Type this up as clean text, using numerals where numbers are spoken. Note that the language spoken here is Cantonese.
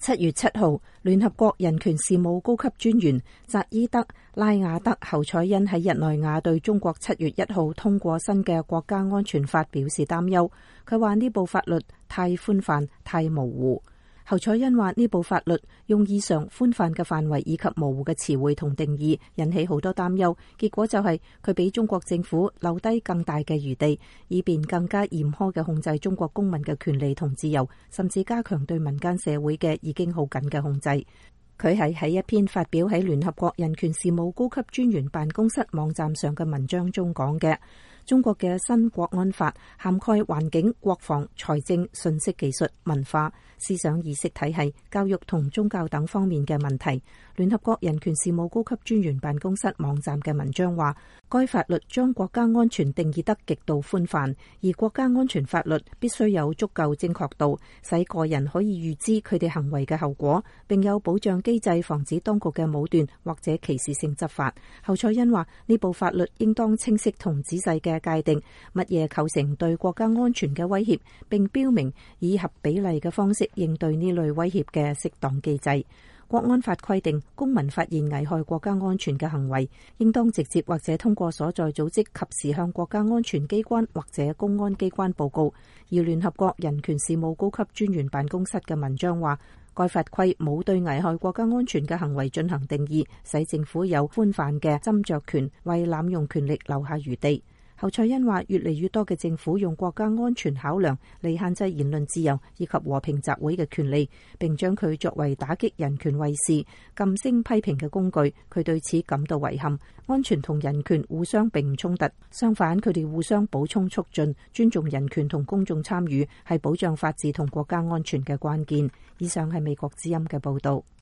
7月7號，聯合國人權事務高級專員扎伊德·拉雅德·侯賽因喺日內瓦對中國7月1號通過新嘅國家安全法表示擔憂。佢話呢部法律太寬泛、太模糊。侯賽因話呢部法律用異常寬泛嘅範圍以及模糊嘅詞彙同定義，引起好多擔憂。結果就係佢俾中國政府留低更大嘅餘地，以便更加嚴苛嘅控制中國公民嘅權利同自由，甚至加強對民間社會嘅已經好緊嘅控制。佢係喺一篇發表喺聯合國人權事務高級專員辦公室網站上嘅文章中講嘅。中國嘅新國安法涵蓋環境、國防、財政、信息技術、文化、思想意識體系、教育同宗教等方面嘅問題。聯合國人權事務高級專員辦公室網站嘅文章話，該法律將國家安全定義得極度寬泛，而國家安全法律必須有足夠正確度，使個人可以預知佢哋行為嘅後果，並有保障機制防止當局嘅武斷或者歧視性執法。侯賽因話，呢部法律應當清晰同仔細嘅界定乜嘢構成對國家安全嘅威脅，並標明以合比例嘅方式應對呢類威脅嘅適當機制。國安法規定，公民發現危害國家安全嘅行為，應當直接或者通過所在組織及時向國家安全機關或者公安機關報告。而聯合國人權事務高級專員辦公室嘅文章話，該法規冇對危害國家安全嘅行為進行定義，使政府有寬泛嘅斟酌權，為濫用權力留下餘地。侯賽因話，越嚟越多嘅政府用國家安全考量嚟限制言論自由以及和平集會嘅權利，並將佢作為打擊人權衛士、噤聲批評嘅工具。佢對此感到遺憾。安全同人權互相並唔衝突，相反，佢哋互相補充促進。尊重人權同公眾參與係保障法治同國家安全嘅關鍵。以上係美國之音嘅報道。